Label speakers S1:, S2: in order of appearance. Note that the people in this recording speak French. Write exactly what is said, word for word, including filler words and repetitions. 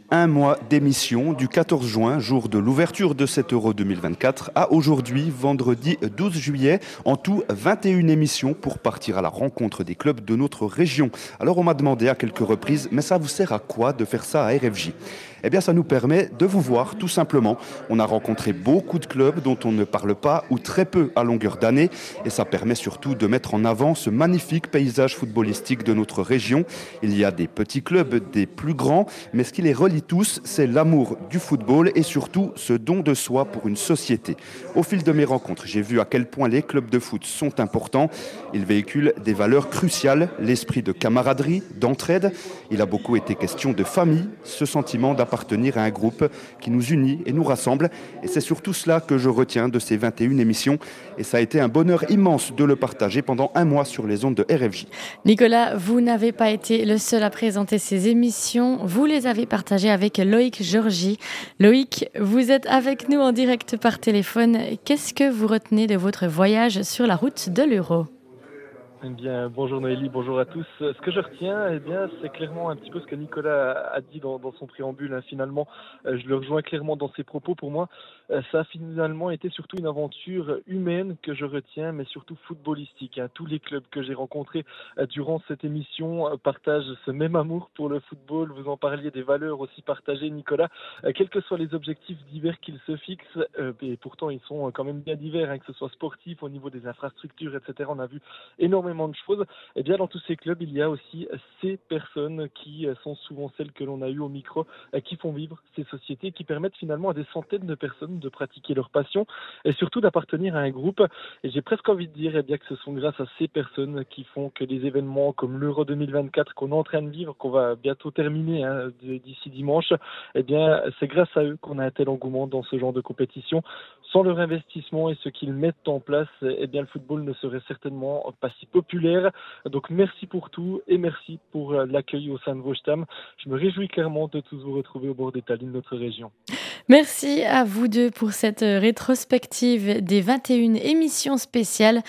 S1: Un mois d'émission du quatorze juin, jour de l'ouverture de cet Euro deux mille vingt-quatre, à aujourd'hui, vendredi douze juillet. En tout, vingt et une émissions pour partir à la rencontre des clubs de notre région. Alors on m'a demandé à quelques reprises, mais ça vous sert à quoi de faire ça à R F J ? Eh bien ça nous permet de vous voir tout simplement. On a rencontré beaucoup de clubs dont on ne parle pas ou très peu à longueur d'année. Et ça permet surtout de mettre en avant ce magnifique paysage footballistique de notre région. Il y a des petits clubs, des plus grands, mais ce qui les relie tous, c'est l'amour du football et surtout ce don de soi pour une société. Au fil de mes rencontres, j'ai vu à quel point les clubs de foot sont importants. Ils véhiculent des valeurs cruciales, l'esprit de camaraderie, d'entraide. Il a beaucoup été question de famille, ce sentiment d'appartenir à un groupe qui nous unit et nous rassemble. Et c'est surtout cela que je retiens de ces vingt et une émissions. Et ça a été un bonheur immense de le partager pendant un mois sur les ondes de R F J.
S2: Nicolas, vous n'avez pas été le seul à présenter ces émissions. Vous les avez partagées avec Loïc Georgie. Loïc, vous êtes avec nous en direct par téléphone. Qu'est-ce que vous retenez de votre voyage sur la route de l'Euro ?
S3: Eh bien, bonjour Noélie, bonjour à tous. Ce que je retiens, eh bien, c'est clairement un petit peu ce que Nicolas a dit dans, dans son préambule. Hein. Finalement, euh, je le rejoins clairement dans ses propos. Pour moi, euh, ça a finalement été surtout une aventure humaine que je retiens, mais surtout footballistique. Hein. Tous les clubs que j'ai rencontrés euh, durant cette émission euh, partagent ce même amour pour le football. Vous en parliez, des valeurs aussi partagées, Nicolas. Euh, quels que soient les objectifs divers qu'ils se fixent, euh, et pourtant ils sont quand même bien divers, hein, que ce soit sportif, au niveau des infrastructures, et cetera. On a vu énormément de choses. Et bien dans tous ces clubs, il y a aussi ces personnes qui sont souvent celles que l'on a eues au micro, qui font vivre ces sociétés, qui permettent finalement à des centaines de personnes de pratiquer leur passion et surtout d'appartenir à un groupe. Et j'ai presque envie de dire eh bien, que ce sont grâce à ces personnes qui font que des événements comme l'Euro deux mille vingt-quatre qu'on est en train de vivre, qu'on va bientôt terminer hein, d'ici dimanche, eh bien c'est grâce à eux qu'on a un tel engouement dans ce genre de compétition. Sans leur investissement et ce qu'ils mettent en place, eh bien le football ne serait certainement pas si populaire. Donc merci pour tout et merci pour l'accueil au sein de Vostam. Je me réjouis clairement de tous vous retrouver au bord des talus de notre région.
S2: Merci à vous deux pour cette rétrospective des vingt et une émissions spéciales.